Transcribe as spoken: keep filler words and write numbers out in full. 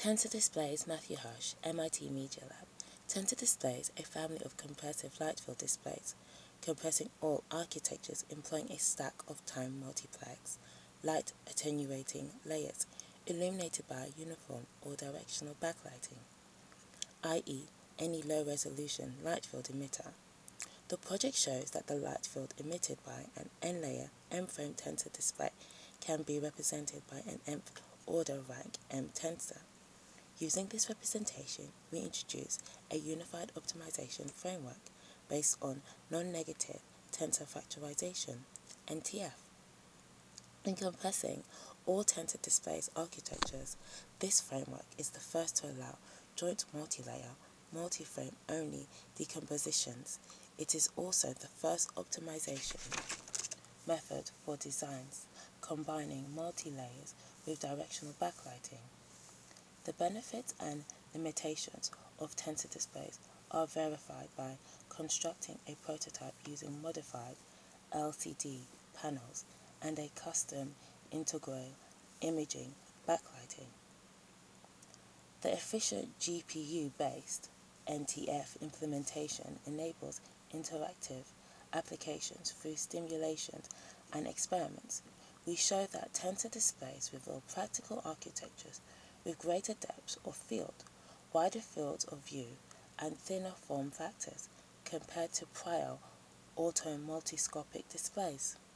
Tensor Displays Matthew Hush, M I T Media Lab. Tensor Displays, a family of compressive light field displays, compressing all architectures employing a stack of time multiplex, light attenuating layers, illuminated by uniform or directional backlighting, that is, any low-resolution light field emitter. The project shows that the light field emitted by an N-layer M-frame tensor display can be represented by an nth order rank M tensor. Using this representation, we introduce a unified optimization framework based on non-negative tensor factorization, N T F. In compressing all tensor displays architectures, this framework is the first to allow joint multi-layer, multi-frame only decompositions. It is also the first optimization method for designs combining multi-layers with directional backlighting. The benefits and limitations of tensor displays are verified by constructing a prototype using modified L C D panels and a custom integral imaging backlighting. The efficient G P U-based N T F implementation enables interactive applications through simulations and experiments. We show that tensor displays reveal practical architectures with greater depth of field, wider fields of view, and thinner form factors compared to prior auto-multiscopic displays.